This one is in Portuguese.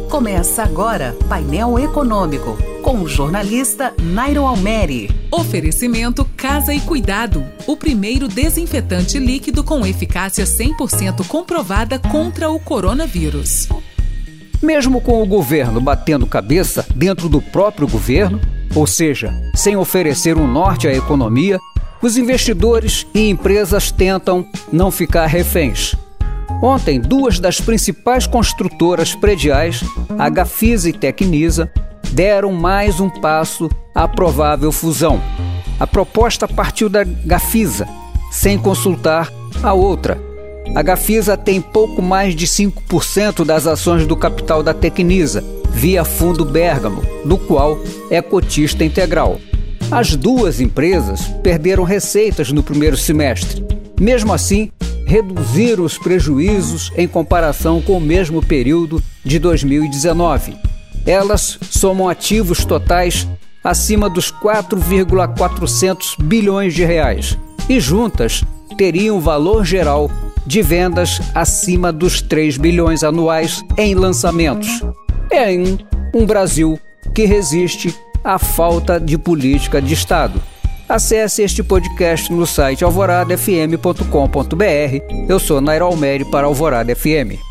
Começa agora Painel Econômico, com o jornalista Nairo Almeri. Oferecimento Casa e Cuidado, o primeiro desinfetante líquido com eficácia 100% comprovada contra o coronavírus. Mesmo com o governo batendo cabeça dentro do próprio governo, ou seja, sem oferecer um norte à economia, os investidores e empresas tentam não ficar reféns. Ontem, duas das principais construtoras prediais, a Gafisa e Tecnisa, deram mais um passo à provável fusão. A proposta partiu da Gafisa, sem consultar a outra. A Gafisa tem pouco mais de 5% das ações do capital da Tecnisa, via Fundo Bergamo, do qual é cotista integral. As duas empresas perderam receitas no primeiro semestre. Mesmo assim, reduziram os prejuízos em comparação com o mesmo período de 2019. Elas somam ativos totais acima dos 4,400 bilhões de reais e juntas teriam valor geral de vendas acima dos 3 bilhões anuais em lançamentos. É um Brasil que resiste à falta de política de Estado. Acesse este podcast no site alvoradafm.com.br. Eu sou Nairo Almeri para Alvorada FM.